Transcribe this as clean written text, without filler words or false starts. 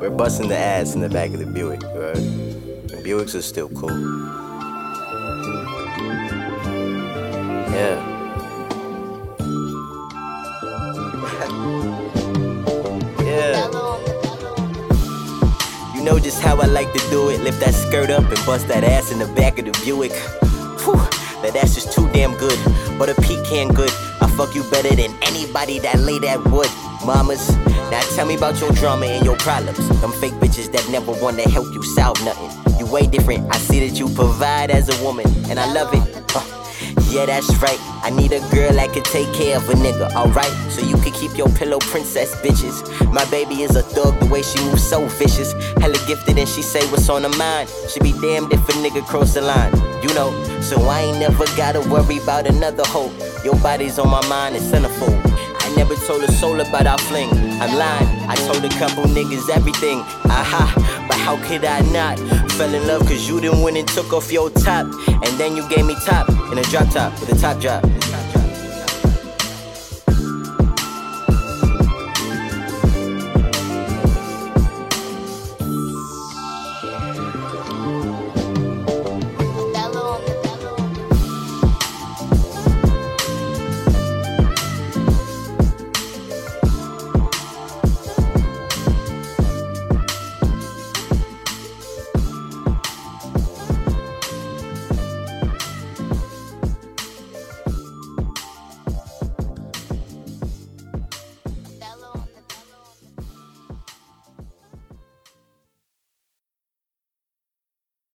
We're busting the ass in the back of the Buick, right? And Buicks are still cool. Yeah. Yeah. You know just how I like to do it. Lift that skirt up and bust that ass in the back of the Buick. Whew, that ass is too damn good. But a pecan good. I fuck you better than anybody that lay that wood. Mamas, now tell me about your drama and your problems. Them fake bitches that never wanna help you solve nothing. You way different, I see that you provide as a woman, and I love it. Yeah, that's right, I need a girl that can take care of a nigga, alright? So you can keep your pillow princess bitches. My baby is a thug, the way she moves so vicious. Hella gifted and she say what's on her mind. She be damned if a nigga cross the line, you know. So I ain't never gotta worry about another hoe. Your body's on my mind, it's centerfold. I never told a soul about our fling, I'm lying. I told a couple niggas everything, aha. But how could I not? Fell in love cause you didn't win and took off your top. And then you gave me top in a drop top with a top drop.